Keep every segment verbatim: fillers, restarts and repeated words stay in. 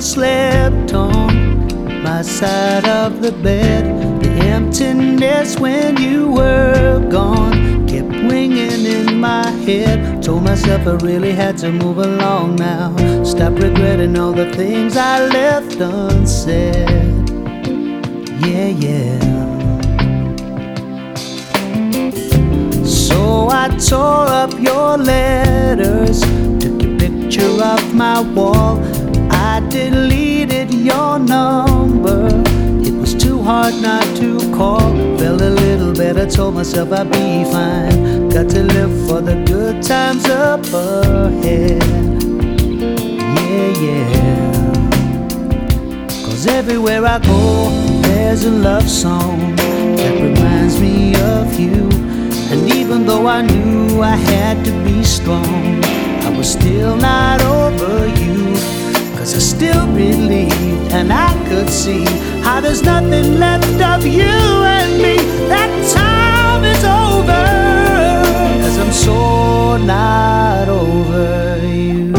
slept on my side of the bed. The emptiness when you were gone kept ringing in my head. Told myself I really had to move along now. Stop regretting all the things I left unsaid. Yeah, yeah. So I tore up your letters, took your picture off my wall. I deleted your number, it was too hard not to call. Felt a little better, told myself I'd be fine. Got to live for the good times up ahead. Yeah, yeah. Cause everywhere I go, there's a love song that reminds me of you. And even though I knew I had to be strong, I was still not over you. Cause I still believed and I could see how there's nothing left of you and me. That time is over, cause I'm so not over you.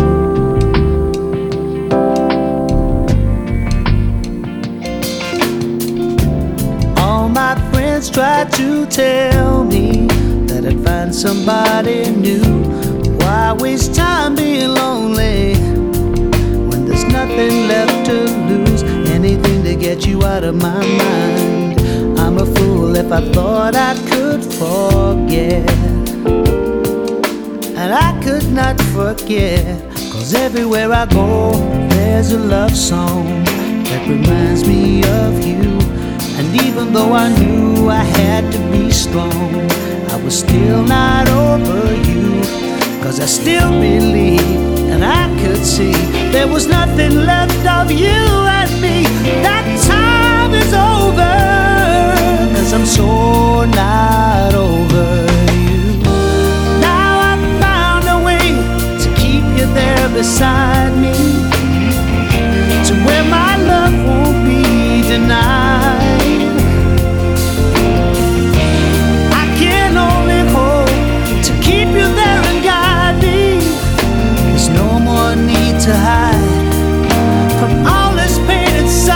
All my friends tried to tell me that I'd find somebody new. Why waste time being lonely when there's nothing left to lose? Anything to get you out of my mind. I'm a fool if I thought I could forget. And I could not forget. Cause everywhere I go, there's a love song that reminds me of you. And even though I knew I had to be strong, I was still not over you. Cause I still believed and I could see there was nothing left of you and me. That time is over, cause I'm so not over you. Now I've found a way to keep you there beside me, to where my love won't be denied. To hide from all this pain inside.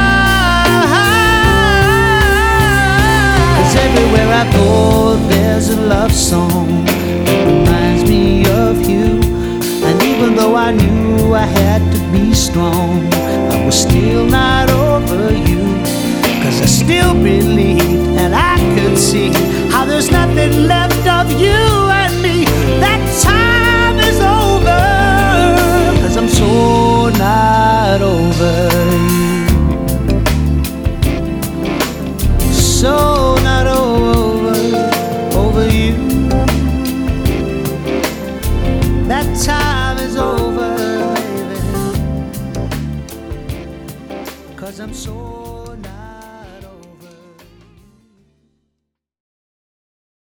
Cause everywhere I go, there's a love song that reminds me of you. And even though I knew I had to be strong, I was still not over you. Cause I still believed and I could see how there's nothing left of you and me. That time is over, I'm so not over you. So not over, over you. That time is over, baby. Cause I'm so